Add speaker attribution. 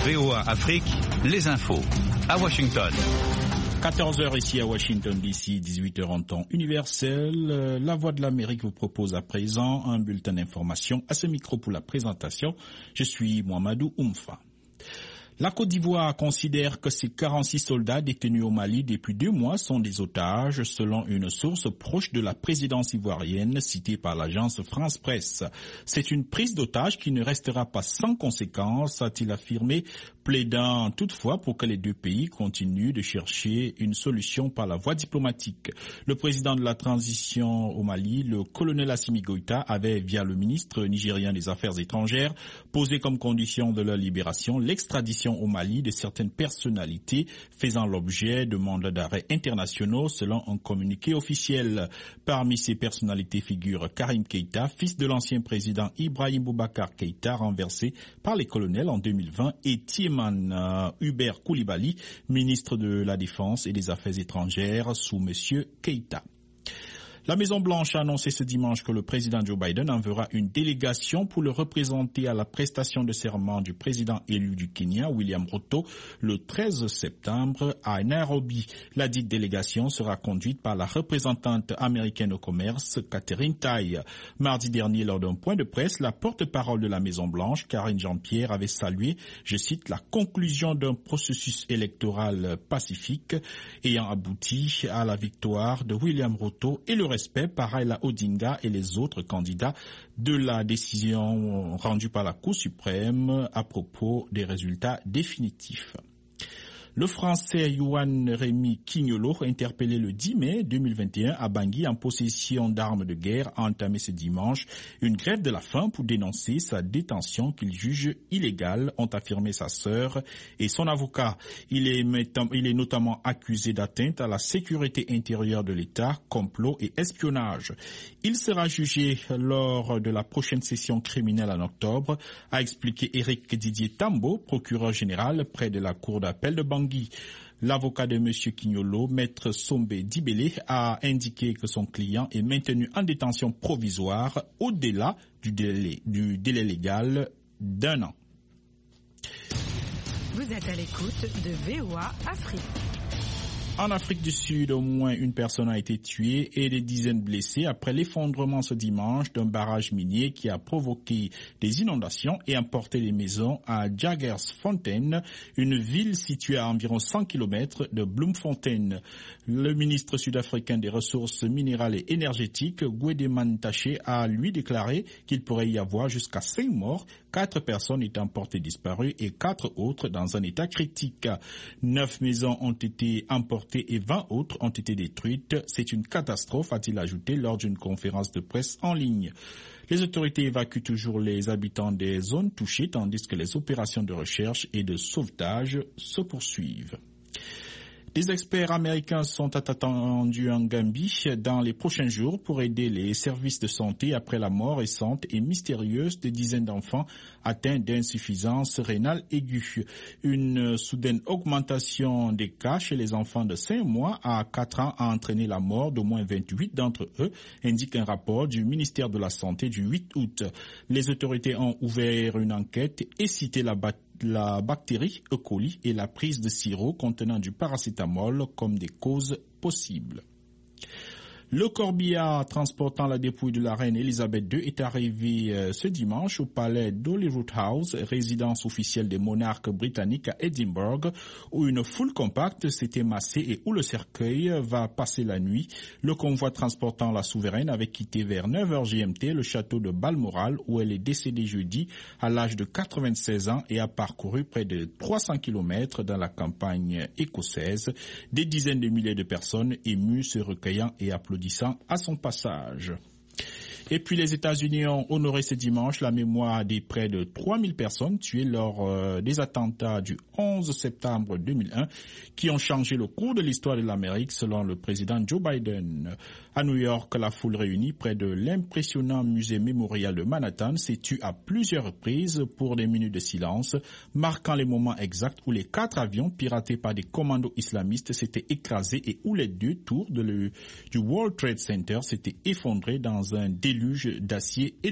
Speaker 1: VOA Afrique, les infos. À Washington.
Speaker 2: 14h ici à Washington DC, 18h en temps universel. La Voix de l'Amérique vous propose à présent un bulletin d'information. À ce micro pour la présentation, je suis Mohamedou Oumfa. La Côte d'Ivoire considère que ses 46 soldats détenus au Mali depuis 2 mois sont des otages, selon une source proche de la présidence ivoirienne citée par l'agence France Presse. C'est une prise d'otage qui ne restera pas sans conséquence, a-t-il affirmé, plaidant toutefois pour que les 2 pays continuent de chercher une solution par la voie diplomatique. Le président de la transition au Mali, le colonel Assimi Goïta, avait, via le ministre nigérien des Affaires étrangères, posé comme condition de leur libération l'extradition au Mali de certaines personnalités faisant l'objet de mandats d'arrêt internationaux selon un communiqué officiel. Parmi ces personnalités figure Karim Keïta, fils de l'ancien président Ibrahim Boubacar Keïta, renversé par les colonels en 2020, et Tieman Hubert Koulibaly, ministre de la Défense et des Affaires étrangères sous M. Keïta. La Maison-Blanche a annoncé ce dimanche que le président Joe Biden enverra une délégation pour le représenter à la prestation de serment du président élu du Kenya, William Ruto, le 13 septembre à Nairobi. La dite délégation sera conduite par la représentante américaine au commerce, Catherine Tai. Mardi dernier, lors d'un point de presse, la porte-parole de la Maison-Blanche, Karine Jean-Pierre, avait salué, je cite, la conclusion d'un processus électoral pacifique ayant abouti à la victoire de William Ruto et le respect par Raila Odinga et les autres candidats de la décision rendue par la Cour suprême à propos des résultats définitifs. Le Français Yohan Rémy Quignolo, interpellé le 10 mai 2021 à Bangui en possession d'armes de guerre, a entamé ce dimanche une grève de la faim pour dénoncer sa détention qu'il juge illégale, ont affirmé sa sœur et son avocat. Il est notamment accusé d'atteinte à la sécurité intérieure de l'État, complot et espionnage. Il sera jugé lors de la prochaine session criminelle en octobre, a expliqué Éric Didier Tambo, procureur général près de la cour d'appel de Bangui. L'avocat de M. Quignolo, maître Sombe Dibélé, a indiqué que son client est maintenu en détention provisoire au-delà du délai légal d'1 an.
Speaker 3: Vous êtes à l'écoute de VOA Afrique.
Speaker 2: En Afrique du Sud, au moins une personne a été tuée et des dizaines blessées après l'effondrement ce dimanche d'un barrage minier qui a provoqué des inondations et emporté les maisons à Jagersfontein, une ville située à environ 100 km de Bloemfontein. Le ministre sud-africain des Ressources minérales et énergétiques, Gwedeman Taché, a lui déclaré qu'il pourrait y avoir jusqu'à 5 morts, 4 personnes étant portées disparues et 4 autres dans un état critique. 9 maisons ont été emportées et 20 autres ont été détruites. C'est une catastrophe, a-t-il ajouté lors d'une conférence de presse en ligne. Les autorités évacuent toujours les habitants des zones touchées tandis que les opérations de recherche et de sauvetage se poursuivent. Des experts américains sont attendus en Gambie dans les prochains jours pour aider les services de santé après la mort récente et mystérieuse de dizaines d'enfants atteints d'insuffisance rénale aiguë. Une soudaine augmentation des cas chez les enfants de 5 mois à 4 ans a entraîné la mort d'au moins 28 d'entre eux, indique un rapport du ministère de la Santé du 8 août. Les autorités ont ouvert une enquête et cité la bactérie E. coli et la prise de sirop contenant du paracétamol comme des causes possibles. Le corbillard transportant la dépouille de la reine Elisabeth II est arrivé ce dimanche au palais d'Holyrood House, résidence officielle des monarques britanniques à Édimbourg, où une foule compacte s'était massée et où le cercueil va passer la nuit. Le convoi transportant la souveraine avait quitté vers 9h GMT le château de Balmoral, où elle est décédée jeudi à l'âge de 96 ans et a parcouru près de 300 km dans la campagne écossaise. Des dizaines de milliers de personnes émues se recueillant et applaudissant à son passage. Et puis les États-Unis ont honoré ce dimanche la mémoire des près de 3000 personnes tuées lors des attentats du 11 septembre 2001 qui ont changé le cours de l'histoire de l'Amérique selon le président Joe Biden. À New York, la foule réunie près de l'impressionnant musée mémorial de Manhattan s'est tue à plusieurs reprises pour des minutes de silence, marquant les moments exacts où les 4 avions piratés par des commandos islamistes s'étaient écrasés et où les 2 tours du World Trade Center s'étaient effondrées dans un déluge d'acier et